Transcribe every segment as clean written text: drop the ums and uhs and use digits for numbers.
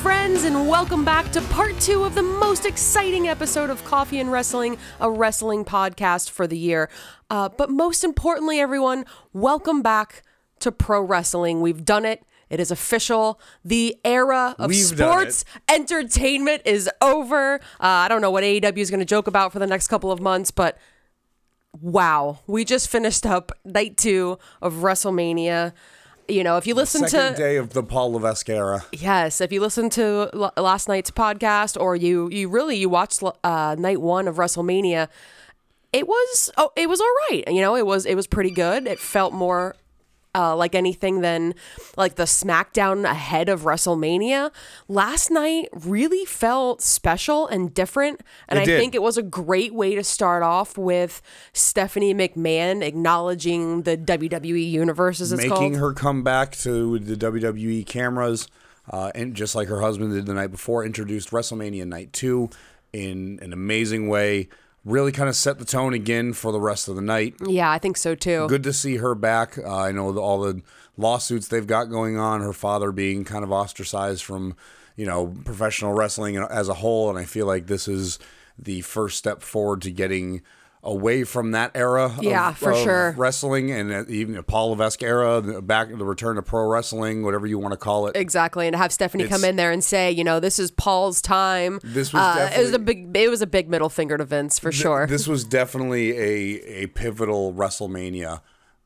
friends, and welcome back to part 2 of the most exciting episode of Coffee and Wrestling, a wrestling podcast for the year. But most importantly, everyone, welcome back to pro wrestling. We've done it. It is official. The era of sports entertainment is over. I don't know what AEW is going to joke about for the next couple of months, but wow, we just finished up night 2 of WrestleMania. You know, if you listen to second day of the Paul Levesque era. Yes, if you listen to last night's podcast, or you watched night 1 of WrestleMania, it was all right. You know, it was pretty good. It felt more like anything than like the SmackDown ahead of WrestleMania. Last night really felt special and different, and I think it was a great way to start off with Stephanie McMahon acknowledging the WWE universe, as it's called. Making her come back to the WWE cameras, and just like her husband did the night before, introduced WrestleMania Night 2 in an amazing way. Really kind of set the tone again for the rest of the night. Yeah, I think so too. Good to see her back. I know all the lawsuits they've got going on, her father being kind of ostracized from, you know, professional wrestling as a whole, and I feel like this is the first step forward to getting away from that era of wrestling, and even the Paul Levesque era, back the return to pro wrestling, whatever you want to call it. Exactly, and have Stephanie come in there and say, you know, this is Paul's time. This was definitely, it was a big middle finger to Vince for sure. This was definitely a pivotal WrestleMania,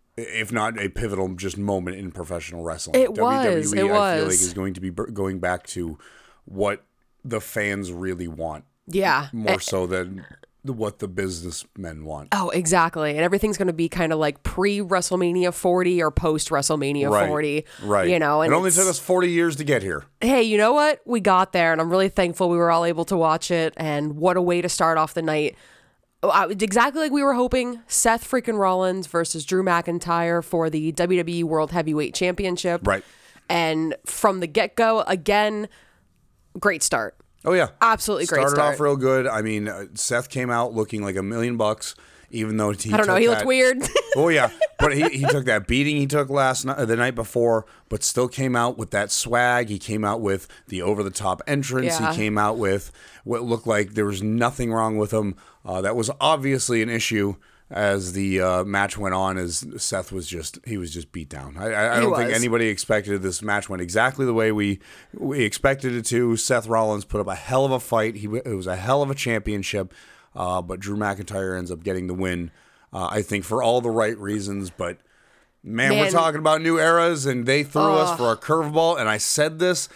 if not a pivotal just moment in professional wrestling. It was. I feel like is going to be going back to what the fans really want. Yeah, more so than what the businessmen want. Oh, exactly. And everything's going to be kind of like pre-WrestleMania 40 or post-WrestleMania 40. Right. You know, and it only took us 40 years to get here. Hey, you know what? We got there, and I'm really thankful we were all able to watch it, and what a way to start off the night. Exactly like we were hoping, Seth freaking Rollins versus Drew McIntyre for the WWE World Heavyweight Championship. Right. And from the get-go, again, great start. Oh, yeah. Absolutely great start. Started off real good. I mean, Seth came out looking like $1 million, even though he looked weird. Oh, yeah. But he took that beating he took the night before, but still came out with that swag. He came out with the over-the-top entrance. Yeah. He came out with what looked like there was nothing wrong with him. That was obviously an issue as the match went on, as Seth was just beat down. I don't think anybody expected this match went exactly the way we expected it to. Seth Rollins put up a hell of a fight. It was a hell of a championship, but Drew McIntyre ends up getting the win, I think for all the right reasons. But man, we're talking about new eras, and they threw us for a curveball, and I said this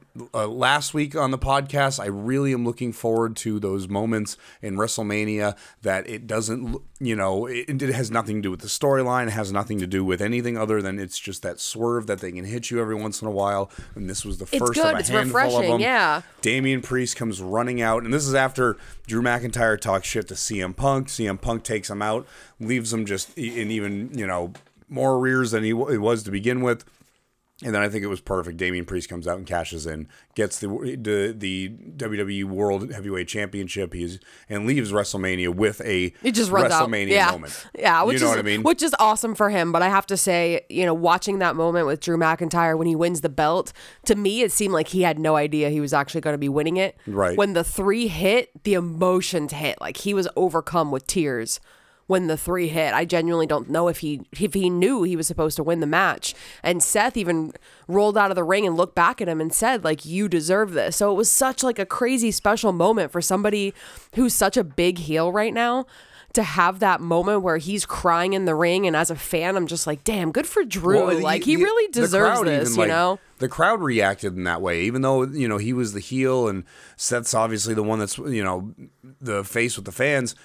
last week on the podcast. I really am looking forward to those moments in WrestleMania that it doesn't, you know, it has nothing to do with the storyline. It has nothing to do with anything other than it's just that swerve that they can hit you every once in a while. And this was the first of a handful of them. Yeah. Damian Priest comes running out, and this is after Drew McIntyre talks shit to CM Punk. CM Punk takes him out, leaves him just in even, you know, more arrears than he was to begin with. And then I think it was perfect. Damian Priest comes out and cashes in, gets the WWE World Heavyweight Championship, and leaves WrestleMania with a WrestleMania moment. Yeah, you know what I mean? Which is awesome for him. But I have to say, you know, watching that moment with Drew McIntyre when he wins the belt, to me, it seemed like he had no idea he was actually going to be winning it. Right. When the 3 hit, the emotions hit. Like, he was overcome with tears when the 3 hit. I genuinely don't know if he knew he was supposed to win the match. And Seth even rolled out of the ring and looked back at him and said, like, you deserve this. So it was such like a crazy special moment for somebody who's such a big heel right now to have that moment where he's crying in the ring. And as a fan, I'm just like, damn, good for Drew. Well, he really deserves this, you know? The crowd reacted in that way, even though, you know, he was the heel and Seth's obviously the one that's, you know, the face with the fans.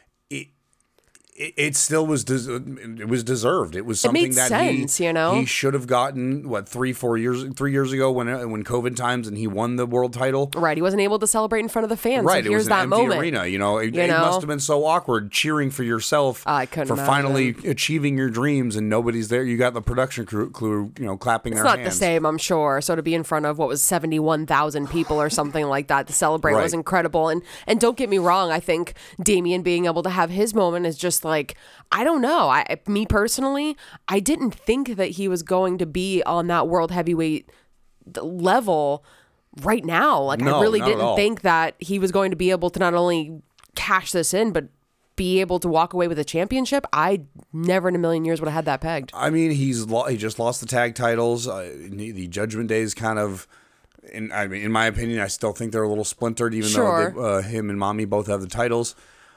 It still was. It was deserved. It was something it made that sense, you know? He should have gotten 3 years ago when COVID times and he won the world title. Right, he wasn't able to celebrate in front of the fans. Right, so it here's was an that empty moment. arena. You know, it must have been so awkward cheering for yourself finally achieving your dreams and nobody's there. You got the production crew, you know, clapping their hands. It's not the same, I'm sure. So to be in front of 71,000 people or something like that to celebrate was incredible. And don't get me wrong, I think Damian being able to have his moment is just like, I don't know. Me personally, I didn't think that he was going to be on that world heavyweight level right now. Like, No, I really not at didn't all. think that he was going to be able to not only cash this in, but be able to walk away with a championship. I never in a million years would have had that pegged. I mean, he just lost the tag titles. The Judgment Day is kind of, in my opinion, I still think they're a little splintered, even though him and Mommy both have the titles.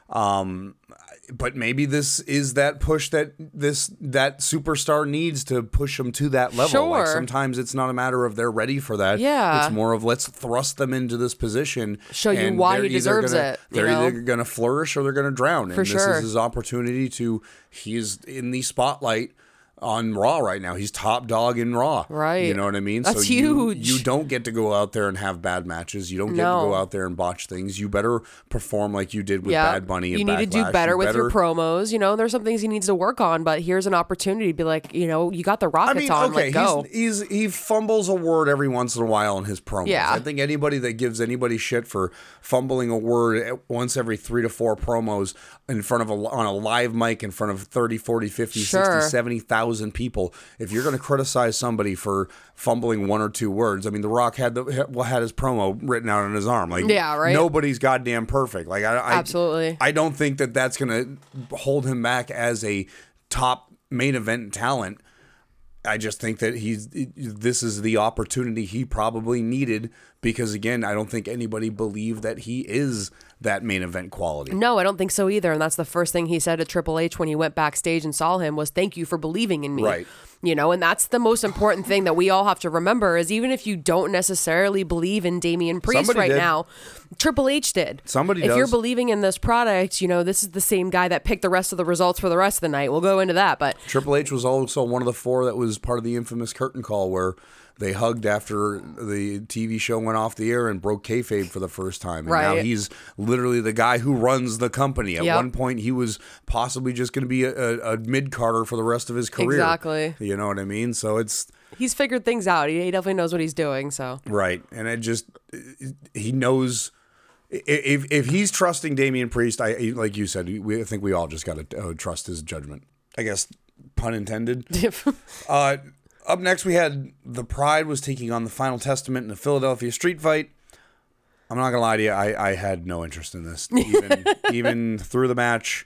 But maybe this is that push that superstar needs to push them to that level. Sure. Like, sometimes it's not a matter of they're ready for that. Yeah. It's more of let's thrust them into this position. Show you why he deserves it. They're either going to flourish or they're going to drown. For and sure. This is his opportunity he's in the spotlight on Raw right now. He's top dog in Raw. Right. You know what I mean? That's so huge. You don't get to go out there and have bad matches. You don't get to go out there and botch things. You better perform like you did with Bad Bunny and You need to do Backlash. better with your promos. You know, there's some things he needs to work on, but here's an opportunity to be like, you know, you got the rockets on, okay, go. he fumbles a word every once in a while in his promos. Yeah. I think anybody that gives anybody shit for fumbling a word once every 3 to 4 promos in front of on a live mic in front of 30, 40, 50, 60, 70,000 people, if you're going to criticize somebody for fumbling 1 or 2 words, I mean, The Rock had his promo written out on his arm. Like, nobody's goddamn perfect. Like, Absolutely. I don't think that that's going to hold him back as a top main event talent. I just think that this is the opportunity he probably needed because, again, I don't think anybody believed that he is that main event quality. No, I don't think so either. And that's the first thing he said to Triple H when he went backstage and saw him was, thank you for believing in me. Right. You know, and that's the most important thing that we all have to remember is even if you don't necessarily believe in Damian Priest now, Triple H did. Somebody does. If you're believing in this product, you know, this is the same guy that picked the rest of the results for the rest of the night. We'll go into that. But Triple H was also one of the 4 that was part of the infamous curtain call where they hugged after the TV show went off the air and broke kayfabe for the first time. And now he's literally the guy who runs the company. At one point, he was possibly just going to be a mid-carder for the rest of his career. Exactly. You know what I mean? So he's figured things out. He definitely knows what he's doing. So right. And he knows... If he's trusting Damian Priest, like you said, I think we all just got to trust his judgment. I guess, pun intended. Up next, we had The Pride was taking on the Final Testament in a Philadelphia street fight. I'm not gonna lie to you, I had no interest in this. Even through the match,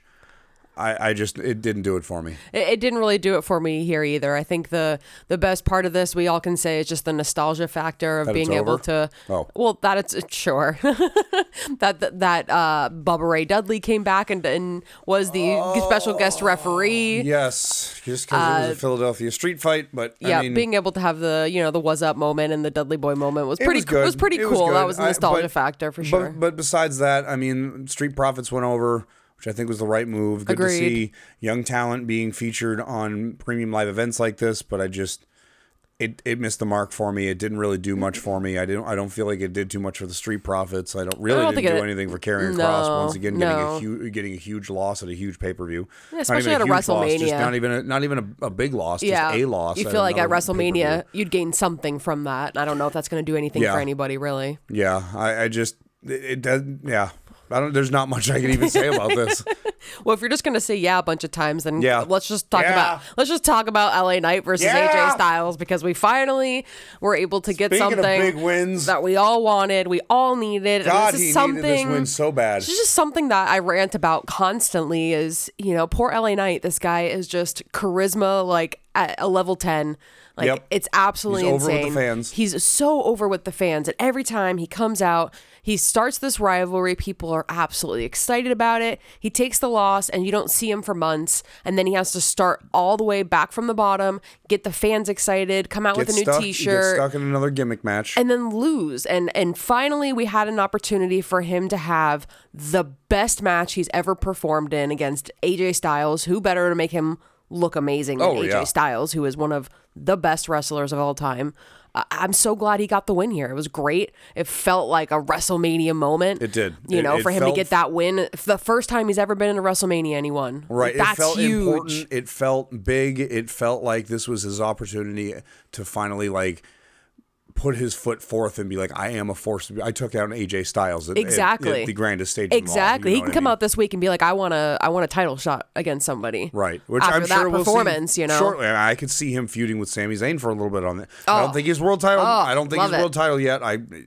it didn't do it for me. It didn't really do it for me here either. I think the best part of this we all can say is just the nostalgia factor of being able to. Oh. Well, that it's sure that Bubba Ray Dudley came back and was the special guest referee. Yes, just because it was a Philadelphia street fight, but yeah, I mean, being able to have the the was up moment and the Dudley Boy moment was pretty cool. Good. That was a nostalgia factor for sure. But besides that, I mean, Street Profits went over, which I think was the right move. Good to see young talent being featured on premium live events like this, but it missed the mark for me. It didn't really do much for me. I don't feel like it did too much for the Street Profits. I don't didn't do anything for Karrion Kross. Once again, getting a huge loss at a huge pay-per-view. Yeah, especially at a WrestleMania. Loss, just not even a big loss, just a loss. You feel like at WrestleMania you'd gain something from that. I don't know if that's going to do anything for anybody really. Yeah, it does. Yeah. There's not much I can even say about this. Well, if you're just going to say a bunch of times, then let's just talk about LA Knight versus AJ Styles because we finally were able to get something of big wins that we all wanted, we all needed. God, and this is needed this win so bad. It's just something that I rant about constantly is, poor LA Knight. This guy is just charisma like at a level 10. Like it's absolutely insane. He's over with the fans. He's so over with the fans. And every time he comes out, he starts this rivalry. People are absolutely excited about it. He takes the loss and you don't see him for months. And then he has to start all the way back from the bottom, get the fans excited, come out with a new t-shirt. Get stuck in another gimmick match. And then lose. And finally we had an opportunity for him to have the best match he's ever performed in against AJ Styles. Who better to make him look amazing than AJ Styles, who is one of the best wrestlers of all time. I'm so glad he got the win here. It was great. It felt like a WrestleMania moment. It did. For him to get that win. The first time he's ever been in a WrestleMania and he won. Right. That's it felt huge. Important. It felt big. It felt like this was his opportunity to finally put his foot forth and be like, I am a force. I took out an AJ Styles at the grandest stage. Exactly. He can come out this week and be like, I want a title shot against somebody. Right. Which after I'm sure that performance, we'll see shortly. I could see him feuding with Sami Zayn for a little bit on that. I don't think he's world title. I don't think he's world title yet.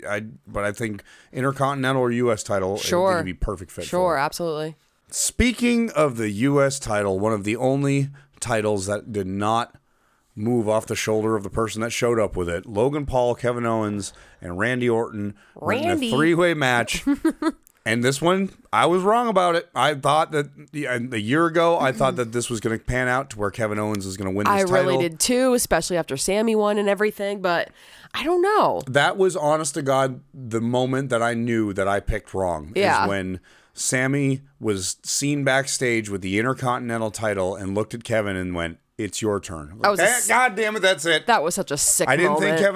But I think Intercontinental or U.S. title, I think he'd be perfect fit for it. Absolutely. Speaking of the U.S. title, one of the only titles that did not move off the shoulder of the person that showed up with it, Logan Paul, Kevin Owens, and Randy Orton were in a three-way match. And this one, I was wrong about it. I thought that a year ago, I thought that this was going to pan out to where Kevin Owens was going to win this title. I really did too, especially after Sammy won and everything, but I don't know. That was, honest to God, the moment that I knew that I picked wrong. Yeah. Is when Sammy was seen backstage with the Intercontinental title and looked at Kevin and went, it's your turn. Like, God damn it, that's it. That was such a sick moment. I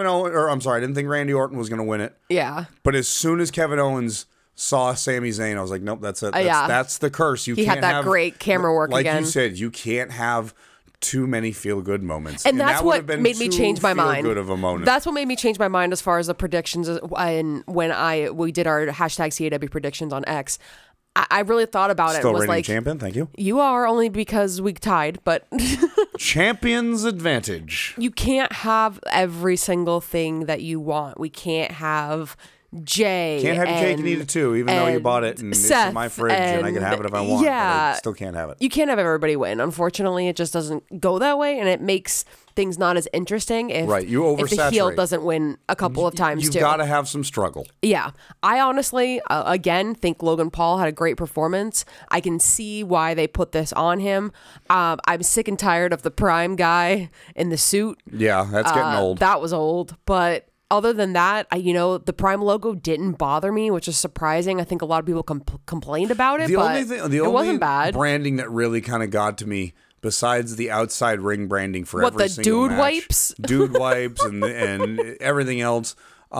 didn't think Randy Orton was going to win it. Yeah. But as soon as Kevin Owens saw Sami Zayn, I was like, nope, that's it. That's the curse. He had that great camera work again. Like you said, you can't have too many feel-good moments. And that's what made me change my mind. Good of a moment. That's what made me change my mind as far as the predictions. And when we did our #CAW predictions on X, I really thought about it. Still and was reigning like, champion, thank you. You are, only because we tied, but champion's advantage. You can't have every single thing that you want. We can't have Jay. Can't have your cake and eat it too, even though you bought it and Seth it's in my fridge and I can have it if I want. Yeah, but I still can't have it. You can't have everybody win. Unfortunately, it just doesn't go that way, and it makes things not as interesting if, if the heel doesn't win a couple of times too. You've got to have some struggle. Yeah. I honestly, again, think Logan Paul had a great performance. I can see why they put this on him. I'm sick and tired of the Prime guy in the suit. Yeah, that's getting old. That was old, but other than that, the Prime logo didn't bother me, which is surprising. I think a lot of people complained about it, the but only wasn't bad. Branding that really kind of got to me, besides the outside ring branding for every single match, dude wipes and everything else,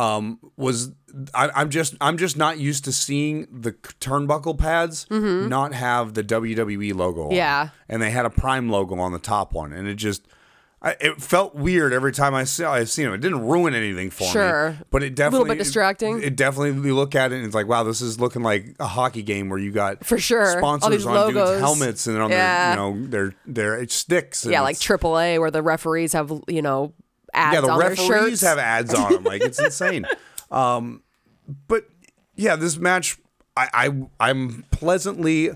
was I'm just not used to seeing the turnbuckle pads not have the WWE logo on. Yeah, and they had a Prime logo on the top one, and it felt weird every time I've seen it. It didn't ruin anything for me. But it definitely... A little bit distracting. It definitely, you look at it and it's like, wow, this is looking like a hockey game where you got for sure sponsors on logos. Dudes' helmets and on their sticks. And like AAA where the referees have, ads on their shirts. Yeah, the referees have ads on them. Like, it's insane. But yeah, this match, I'm pleasantly...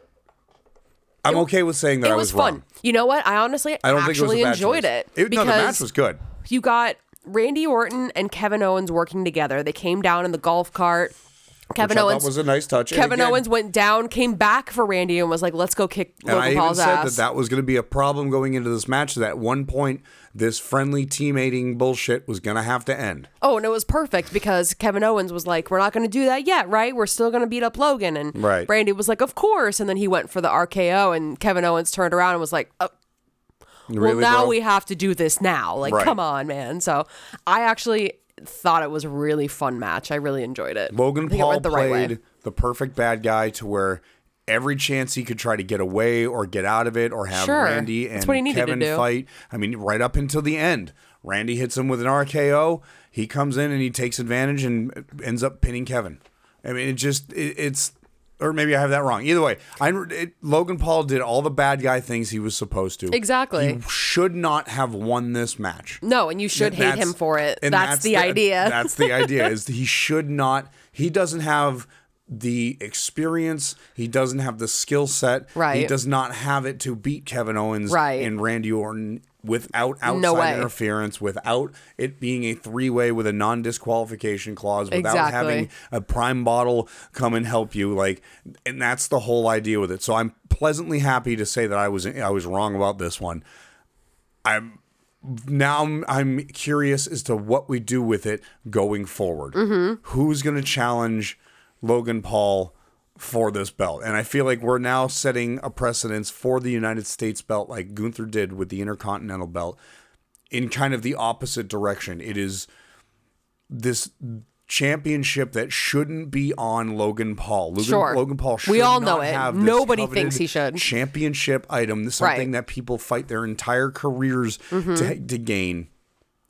I'm okay with saying that I was fun. Wrong. You know what? I honestly actually enjoyed it. No, the match was good. You got Randy Orton and Kevin Owens working together. They came down in the golf cart. Kevin Owens was a nice touch. Kevin Owens went down, came back for Randy, and was like, "Let's go kick Logan Paul's ass." And I even said that was going to be a problem going into this match. That at one point, this friendly teammating bullshit was going to have to end. Oh, and it was perfect because Kevin Owens was like, "We're not going to do that yet, right? We're still going to beat up Logan." And Randy was like, "Of course." And then he went for the RKO, and Kevin Owens turned around and was like, "Oh." Well, now we have to do this now. Like, come on, man. So I actually thought it was a really fun match. I really enjoyed it. Logan Paul played the perfect bad guy to where every chance he could try to get away or get out of it or have Randy and Kevin fight. I mean, right up until the end. Randy hits him with an RKO. He comes in and he takes advantage and ends up pinning Kevin. I mean, it's... Or maybe I have that wrong. Either way, Logan Paul did all the bad guy things he was supposed to. Exactly. He should not have won this match. No, and you should hate him for it. That's the idea. That's the idea, is he should not... He doesn't have the experience. He doesn't have the skill set. Right. He does not have it to beat Kevin Owens and Randy Orton without outside interference, without it being a three-way with a non-disqualification clause, without having a Prime bottle come and help you. And that's the whole idea with it. So I'm pleasantly happy to say that I was wrong about this one. I'm curious as to what we do with it going forward. Who's going to challenge Logan Paul for this belt? And I feel like we're now setting a precedence for the United States belt, like Gunther did with the Intercontinental belt, in kind of the opposite direction. It is this championship that shouldn't be on Logan Paul. Logan Paul should not have this Nobody thinks he should. Championship item, something that people fight their entire careers to gain.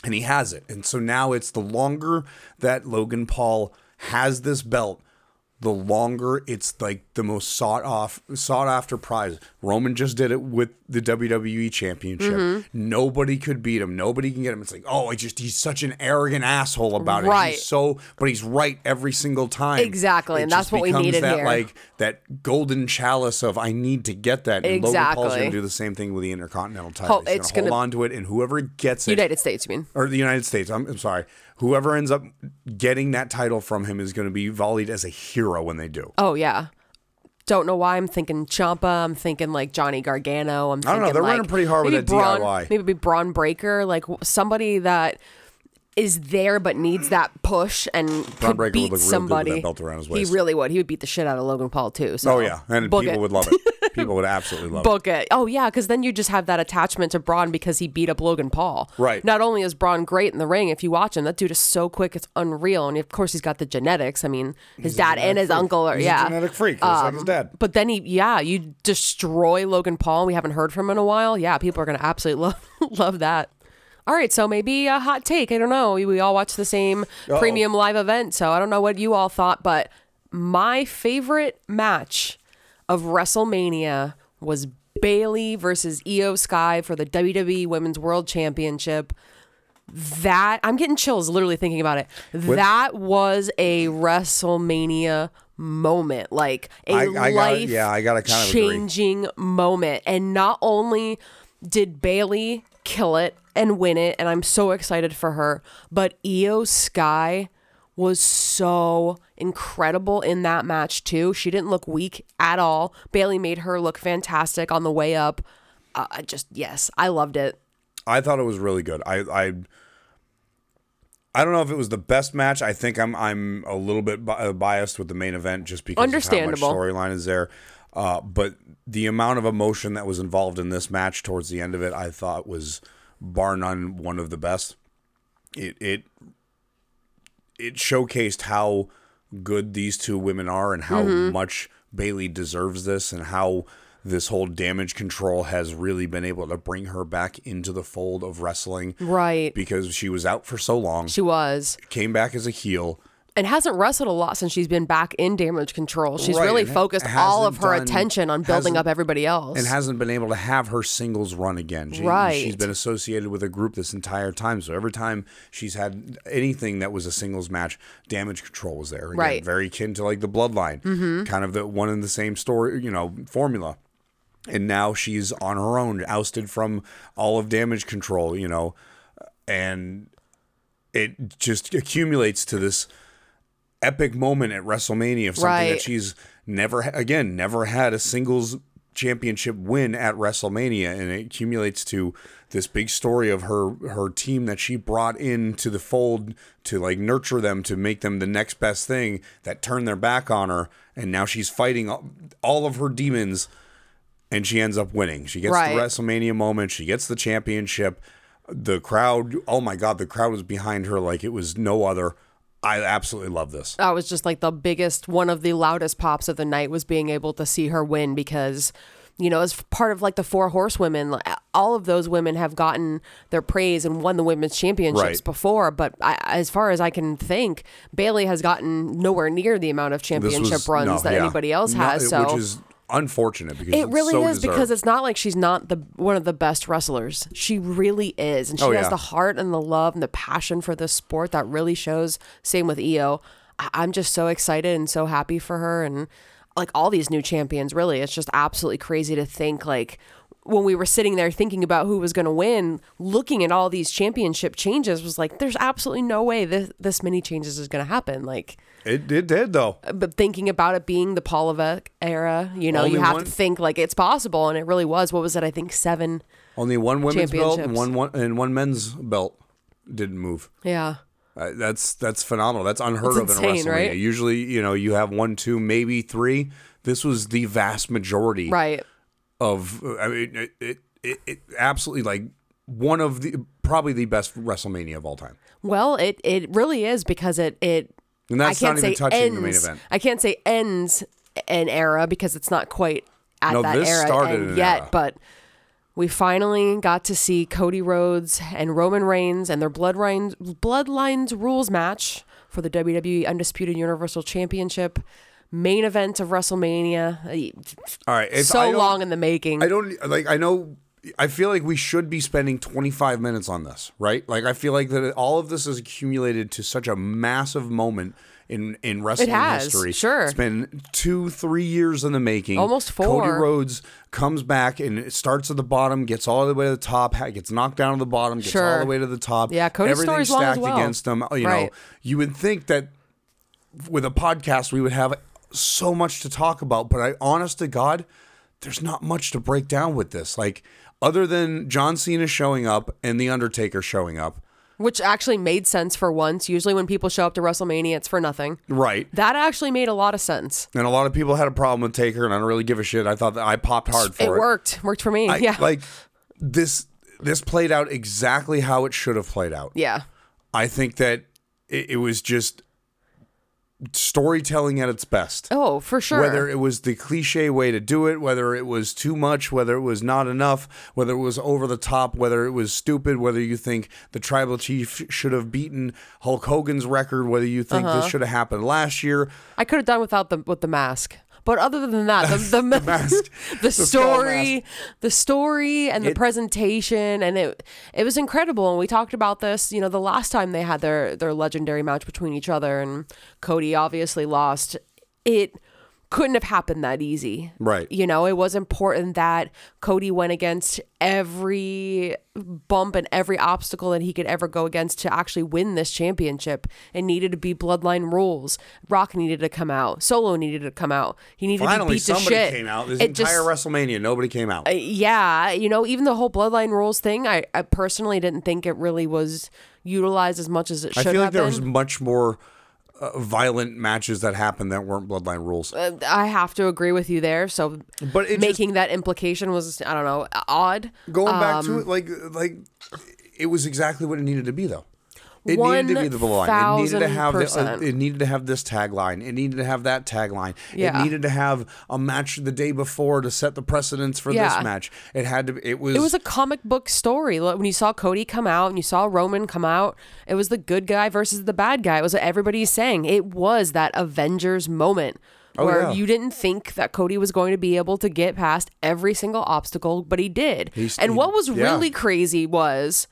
And he has it. And so now it's the longer that Logan Paul has this belt, the longer it's like the most sought after prize. Roman just did it with the WWE Championship. Nobody could beat him. Nobody can get him. It's like, oh, he's such an arrogant asshole about it. Right. But he's right every single time. Exactly, and that's what we needed that, here. Like that golden chalice of I need to get that. And exactly. Logan Paul's going to do the same thing with the Intercontinental title. He's going to hold on to it, and whoever gets it, United States, you mean? Or the United States. I'm sorry. Whoever ends up getting that title from him is going to be volleyed as a hero when they do. Oh, yeah. Don't know why I'm thinking Ciampa. I'm thinking like Johnny Gargano. I don't know. They're running pretty hard with that DIY. Maybe Braun Breaker, like somebody that is there but needs that push and Braun could Breaker beat would look somebody. Real good with that belt around his waist. He really would. He would beat the shit out of Logan Paul too. So oh yeah, and people would love it. People would absolutely love Book it. Oh yeah, because then you just have that attachment to Braun because he beat up Logan Paul. Right. Not only is Braun great in the ring, if you watch him, that dude is so quick, it's unreal. And of course, he's got the genetics. I mean, his dad and his uncle are He's a genetic freak, just like his dad. But then you destroy Logan Paul. We haven't heard from him in a while. Yeah, people are gonna absolutely love that. All right, so maybe a hot take. I don't know. We all watch the same premium live event, so I don't know what you all thought, but my favorite match of WrestleMania was Bayley versus Io Sky for the WWE Women's World Championship. That, I'm getting chills literally thinking about it. That was a WrestleMania moment, like a life-changing moment. And not only did Bayley kill it and win it, and I'm so excited for her, but Io Sky was so incredible in that match too. She didn't look weak at all. Bayley made her look fantastic on the way up. I loved it. I thought it was really good. I don't know if it was the best match. I think I'm a little bit biased with the main event just because of how much storyline is there. But the amount of emotion that was involved in this match towards the end of it, I thought was bar none one of the best. It showcased how good these two women are and how much Bayley deserves this and how this whole Damage Control has really been able to bring her back into the fold of wrestling. Right. Because she was out for so long. She was. Came back as a heel. And hasn't wrestled a lot since she's been back in Damage Control. She's really focused all of her attention on building up everybody else. And hasn't been able to have her singles run again. She's been associated with a group this entire time. So every time she's had anything that was a singles match, Damage Control was there. Again, right. Very akin to like the Bloodline. Kind of the one and the same story, formula. And now she's on her own, ousted from all of Damage Control, and it just accumulates to this epic moment at WrestleMania of something that she's never had a singles championship win at WrestleMania, and it accumulates to this big story of her team that she brought into the fold to like nurture them, to make them the next best thing, that turned their back on her, and now she's fighting all of her demons, and she ends up winning. She gets the WrestleMania moment, she gets the championship. The crowd, oh my God, the crowd was behind her like it was no other. I absolutely love this. That was just like the biggest, one of the loudest pops of the night was being able to see her win because, as part of like the 4 horsewomen, all of those women have gotten their praise and won the women's championships before. But as far as I can think, Bayley has gotten nowhere near the amount of championship runs that anybody else has. Which is unfortunate because it really is deserved. Because it's not like she's not one of the best wrestlers. She really is, and she has the heart and the love and the passion for this sport that really shows. Same with Io. I'm just so excited and so happy for her, and like all these new champions. Really, it's just absolutely crazy to think like when we were sitting there thinking about who was going to win, looking at all these championship changes, was like, there's absolutely no way this many changes is going to happen. Like. It did, though. But thinking about it being the Paul Levesque era, you have to think like it's possible, and it really was. What was it? I think 7. Only one women's belt and one men's belt didn't move. Yeah. That's phenomenal. That's unheard of in WrestleMania. Right? Usually, you have 1, 2, maybe 3. This was the vast majority. Right. Of, I mean, it absolutely like one of probably the best WrestleMania of all time. Well, it really is because it. And that's not even touching the main event. I can't say ends an era because it's not quite at that this era started yet, era. But We finally got to see Cody Rhodes and Roman Reigns and their Bloodlines rules match for the WWE Undisputed Universal Championship. Main event of WrestleMania. All right. So long in the making. I feel like we should be spending 25 minutes on this, right? Like, I feel like that all of this has accumulated to such a massive moment in wrestling history. Sure. It's been 2-3 years in the making. Almost 4. Cody Rhodes comes back and it starts at the bottom, gets all the way to the top, gets knocked down to the bottom, gets all the way to the top. Yeah, Cody's story's long as well. Everything's stacked against him. You know, you would think that with a podcast we would have so much to talk about, but honest to God, there's not much to break down with this. Like, other than John Cena showing up and The Undertaker showing up. Which actually made sense for once. Usually when people show up to WrestleMania, it's for nothing. Right. That actually made a lot of sense. And a lot of people had a problem with Taker, and I don't really give a shit. I thought that I popped hard for it. It worked. Worked for me. Yeah. Like, this played out exactly how it should have played out. Yeah. I think that it was just storytelling at its best. Oh, for sure. Whether it was the cliche way to do it, whether it was too much, whether it was not enough, whether it was over the top, whether it was stupid, whether you think the Tribal Chief should have beaten Hulk Hogan's record, whether you think this should have happened last year. I could have done without the mask. But other than that, the mask, the story and the presentation, and it was incredible. And we talked about this, the last time they had their legendary match between each other, and Cody obviously lost. It couldn't have happened that easy. Right. It was important that Cody went against every bump and every obstacle that he could ever go against to actually win this championship. It needed to be Bloodline rules. Rock needed to come out. Solo needed to come out. He needed to be beat to shit. Finally, somebody came out. This entire WrestleMania, nobody came out. Yeah. Even the whole Bloodline rules thing, I personally didn't think it really was utilized as much as it should have been. I feel like there was much more violent matches that happened that weren't Bloodline rules. I have to agree with you there. So, but making that implication was, I don't know, odd. Going back to it, like it was exactly what it needed to be, though. It needed to be the line. It needed to have it needed to have this tagline. It needed to have that tagline. Yeah. It needed to have a match the day before to set the precedence for this match. It had to. It was a comic book story. When you saw Cody come out and you saw Roman come out, it was the good guy versus the bad guy. It was what everybody's saying. It was that Avengers moment. Where you didn't think that Cody was going to be able to get past every single obstacle, but he did. What was really crazy was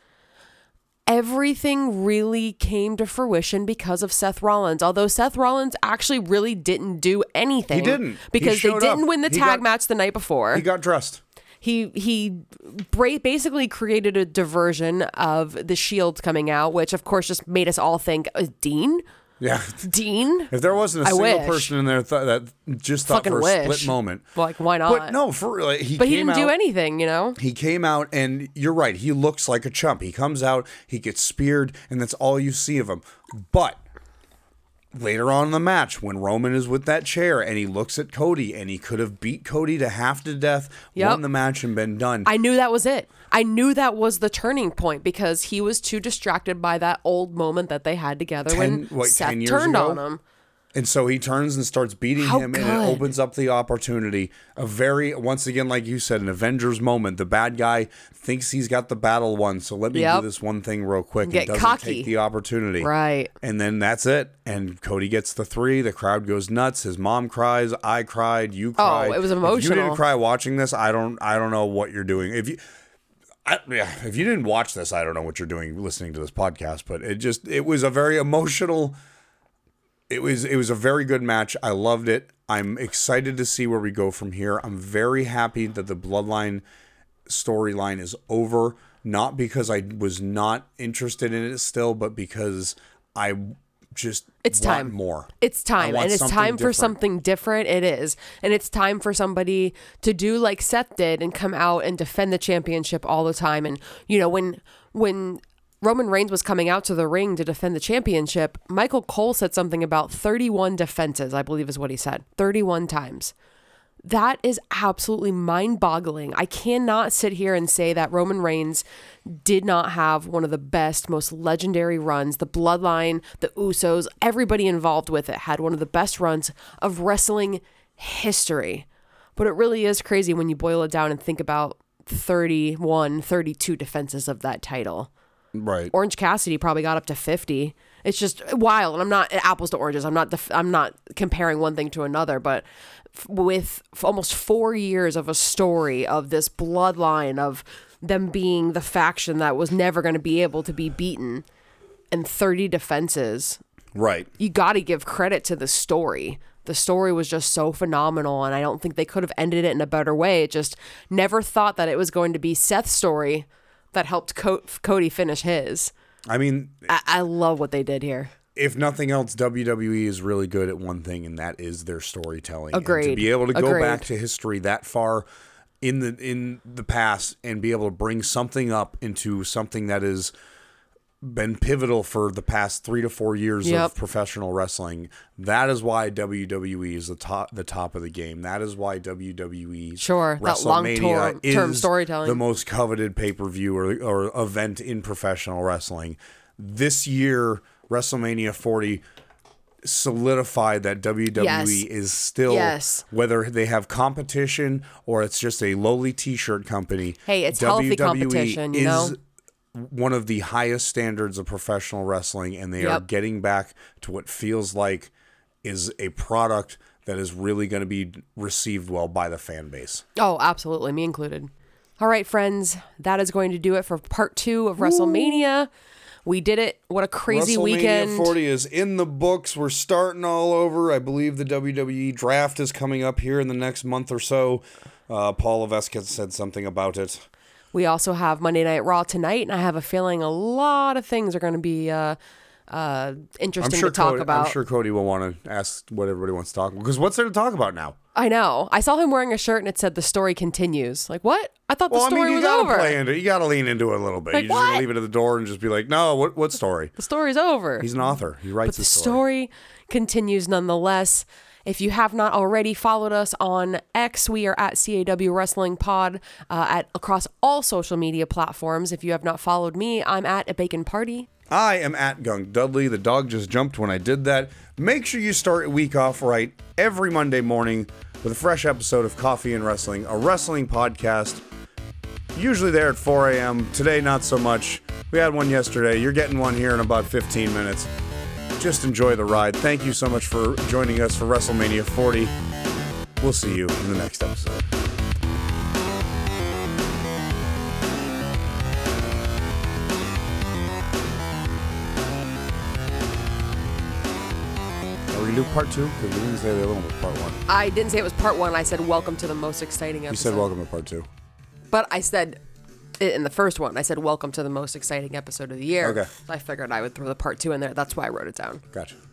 everything really came to fruition because of Seth Rollins. Although Seth Rollins actually really didn't do anything. He didn't. Because they didn't win the tag match the night before. He got dressed. He basically created a diversion of the Shield coming out, which of course just made us all think, Dean? Yeah. Dean? If there wasn't a single person in there that just thought for a split moment. Like, why not? But no, for real. He didn't do anything, He came out, and you're right. He looks like a chump. He comes out, he gets speared, and that's all you see of him. But later on in the match, when Roman is with that chair and he looks at Cody, and he could have beat Cody to half to death, won the match, and been done. I knew that was it. I knew that was the turning point because he was too distracted by that old moment that they had together when Seth turned on him. And so he turns and starts beating him, and it opens up the opportunity. Once again, like you said, an Avengers moment. The bad guy thinks he's got the battle won, so let me do this one thing real quick. Get doesn't cocky. Take the opportunity. Right. And then that's it. And Cody gets the 3. The crowd goes nuts. His mom cries. I cried. You cried. Oh, it was emotional. If you didn't cry watching this, I don't know what you're doing. If you didn't watch this, I don't know what you're doing listening to this podcast, but it was a very emotional. It was a very good match. I loved it. I'm excited to see where we go from here. I'm very happy that the Bloodline storyline is over, not because I was not interested in it still, but because I just want more. It's time. And it's time for something different. It is. And it's time for somebody to do like Seth did and come out and defend the championship all the time. And, when Roman Reigns was coming out to the ring to defend the championship, Michael Cole said something about 31 defenses, I believe is what he said. 31 times. That is absolutely mind-boggling. I cannot sit here and say that Roman Reigns did not have one of the best, most legendary runs. The Bloodline, the Usos, everybody involved with it had one of the best runs of wrestling history. But it really is crazy when you boil it down and think about 31, 32 defenses of that title. Right. Orange Cassidy probably got up to 50. It's just wild. And I'm not apples to oranges. I'm not comparing one thing to another, but with almost 4 years of a story of this bloodline of them being the faction that was never going to be able to be beaten, and 30 defenses. Right. You got to give credit to the story. The story was just so phenomenal, and I don't think they could have ended it in a better way. It just never thought that it was going to be Seth's story that helped Cody finish his. I mean, I love what they did here. If nothing else, WWE is really good at one thing, and that is their storytelling. Agreed. And to be able to go back to history that far in the past and be able to bring something up into something that has been pivotal for the past 3 to 4 years of professional wrestling. That is why WWE is the top of the game. That is why WWE's WrestleMania is storytelling. The most coveted pay-per-view or event in professional wrestling. This year, WrestleMania 40 solidified that WWE is still, whether they have competition or it's just a lowly t-shirt company. Hey, it's healthy competition, you know? One of the highest standards of professional wrestling, and they are getting back to what feels like is a product that is really going to be received well by the fan base. Oh, absolutely. Me included. All right, friends. That is going to do it for part 2 of WrestleMania. We did it. What a crazy weekend. WrestleMania 40 is in the books. We're starting all over. I believe the WWE draft is coming up here in the next month or so. Paul Levesque said something about it. We also have Monday Night Raw tonight, and I have a feeling a lot of things are going to be interesting to talk about. I'm sure Cody will want to ask what everybody wants to talk about, because what's there to talk about now? I know. I saw him wearing a shirt, and it said, "The story continues." Like, what? I thought the story was over. You got to lean into it a little bit. Like, you just got to leave it at the door and just be like, no, what story? The story's over. He's an author. He writes the story continues nonetheless. If you have not already followed us on X, we are at CAW Wrestling Pod across all social media platforms. If you have not followed me, I'm at A Bacon Party. I am at Gunk Dudley. The dog just jumped when I did that. Make sure you start a week off right every Monday morning with a fresh episode of Coffee and Wrestling, a wrestling podcast. Usually there at 4 a.m. Today, not so much. We had one yesterday. You're getting one here in about 15 minutes. Just enjoy the ride. Thank you so much for joining us for WrestleMania 40. We'll see you in the next episode. Are we going to do part 2? Because we didn't say the other one was part 1. I didn't say it was part 1. I said welcome to the most exciting episode. You said welcome to part 2. But I said in the first one, I said welcome to the most exciting episode of the year. Okay. So I figured I would throw the part 2 in there. That's why I wrote it down. Gotcha.